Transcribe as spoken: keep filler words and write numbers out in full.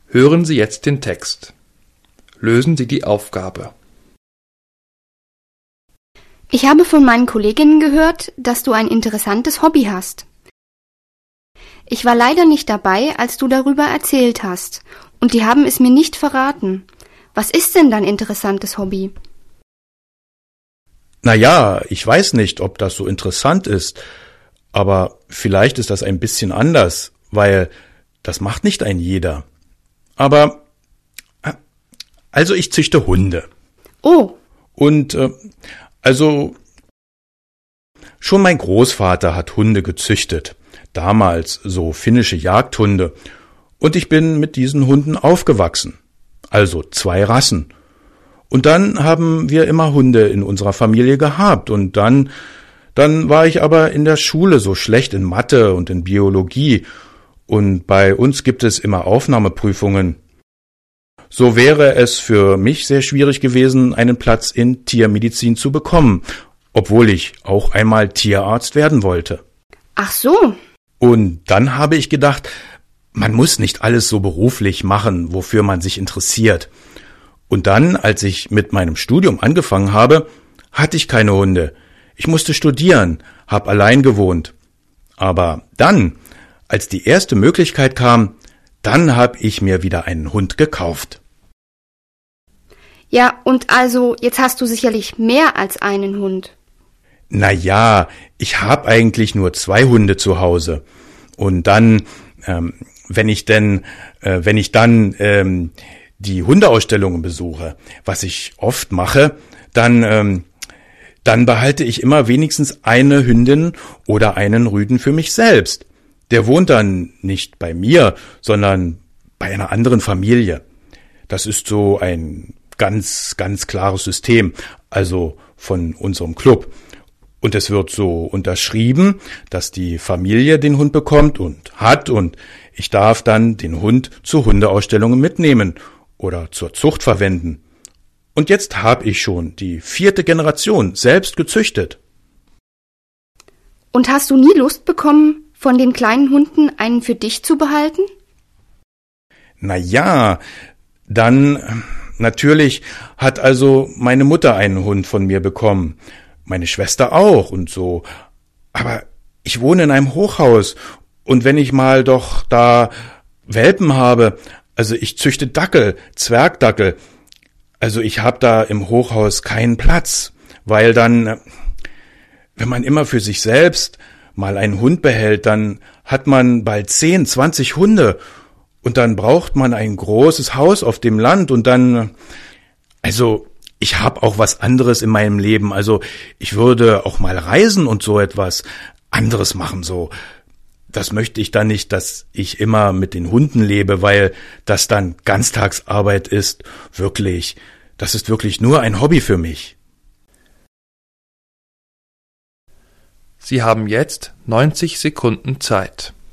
Hören Sie jetzt den Text. Lösen Sie die Aufgabe. Ich habe von meinen Kolleginnen gehört, dass du ein interessantes Hobby hast. Ich war leider nicht dabei, als du darüber erzählt hast, und die haben es mir nicht verraten. Was ist denn dein interessantes Hobby? Na ja, ich weiß nicht, ob das so interessant ist, aber vielleicht ist das ein bisschen anders, weil das macht nicht ein jeder. Aber, also ich züchte Hunde. Oh. Und, äh, also, schon mein Großvater hat Hunde gezüchtet. Damals so finnische Jagdhunde. Und ich bin mit diesen Hunden aufgewachsen. Also zwei Rassen. Und dann haben wir immer Hunde in unserer Familie gehabt. Und dann, dann war ich aber in der Schule so schlecht in Mathe und in Biologie. Und bei uns gibt es immer Aufnahmeprüfungen. So wäre es für mich sehr schwierig gewesen, einen Platz in Tiermedizin zu bekommen, obwohl ich auch einmal Tierarzt werden wollte. Ach so. Und dann habe ich gedacht, man muss nicht alles so beruflich machen, wofür man sich interessiert. Und dann, als ich mit meinem Studium angefangen habe, hatte ich keine Hunde. Ich musste studieren, habe allein gewohnt. Aber dann, als die erste Möglichkeit kam, dann habe ich mir wieder einen Hund gekauft. Ja, und also, jetzt hast du sicherlich mehr als einen Hund. Na ja, ich habe eigentlich nur zwei Hunde zu Hause. Und dann, ähm, wenn ich denn, äh, wenn ich dann ähm, die Hundeausstellungen besuche, was ich oft mache, dann, ähm, dann behalte ich immer wenigstens eine Hündin oder einen Rüden für mich selbst. Der wohnt dann nicht bei mir, sondern bei einer anderen Familie. Das ist so ein ganz, ganz klares System, also von unserem Club. Und es wird so unterschrieben, dass die Familie den Hund bekommt und hat, und ich darf dann den Hund zu Hundeausstellungen mitnehmen oder zur Zucht verwenden. Und jetzt habe ich schon die vierte Generation selbst gezüchtet. Und hast du nie Lust bekommen, von den kleinen Hunden einen für dich zu behalten? Na ja, dann natürlich hat also meine Mutter einen Hund von mir bekommen, meine Schwester auch und so. Aber ich wohne in einem Hochhaus, und wenn ich mal doch da Welpen habe, also ich züchte Dackel, Zwergdackel, also ich habe da im Hochhaus keinen Platz, weil dann, wenn man immer für sich selbst mal einen Hund behält, dann hat man bald zehn, zwanzig Hunde, und dann braucht man ein großes Haus auf dem Land, und dann, also ich habe auch was anderes in meinem Leben, also ich würde auch mal reisen und so etwas anderes machen, so. Das möchte ich dann nicht, dass ich immer mit den Hunden lebe, weil das dann Ganztagsarbeit ist, wirklich. Das ist wirklich nur ein Hobby für mich. Sie haben jetzt neunzig Sekunden Zeit.